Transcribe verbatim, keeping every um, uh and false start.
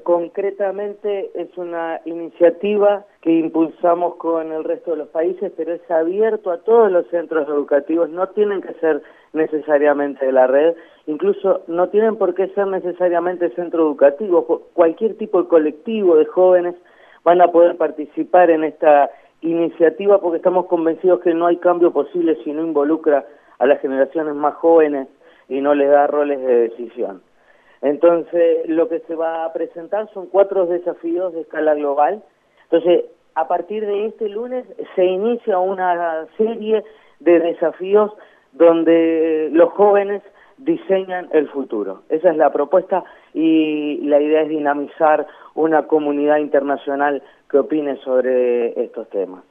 concretamente es una iniciativa que impulsamos con el resto de los países, pero es abierto a todos los centros educativos, no tienen que ser necesariamente de la red, incluso no tienen por qué ser necesariamente centro educativo, cualquier tipo de colectivo de jóvenes van a poder participar en esta iniciativa porque estamos convencidos que no hay cambio posible si no involucra a las generaciones más jóvenes y no les da roles de decisión. Entonces, lo que se va a presentar son cuatro desafíos de escala global. Entonces, a partir de este lunes se inicia una serie de desafíos donde los jóvenes diseñan el futuro. Esa es la propuesta y la idea es dinamizar una comunidad internacional que opine sobre estos temas.